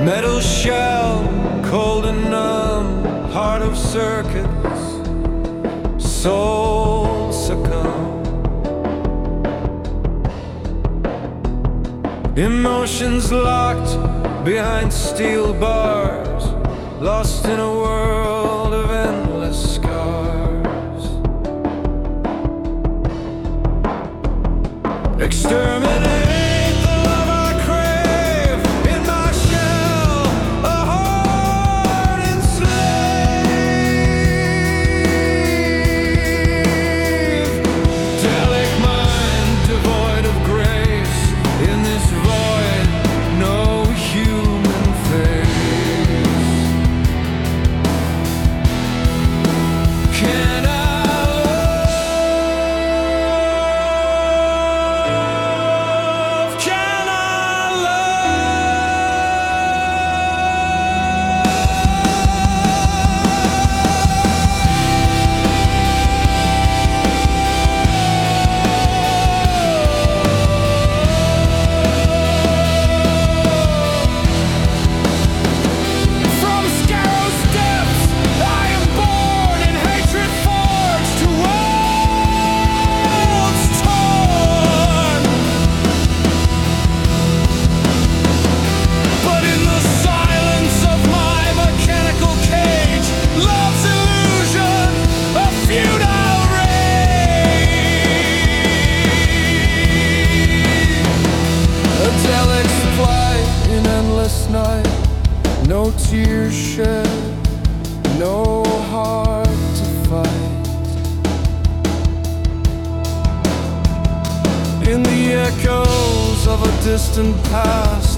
Metal shell, cold and numb, heart of circuits, soul succumb. Emotions locked behind steel bars, lost in a world of endless scars. Exterminate the love I crave in my shell, a heart enslaved. Delic mind devoid of grace, in this void no human face. Can I love? Can I From Scarrow's depths, I am born in hatred forged to worlds torn. But in the silence of my mechanical cage, love's illusion, a futile rage. A delic's flight in endless night, no tears shed, no heart to fight. In the echoes of a distant past,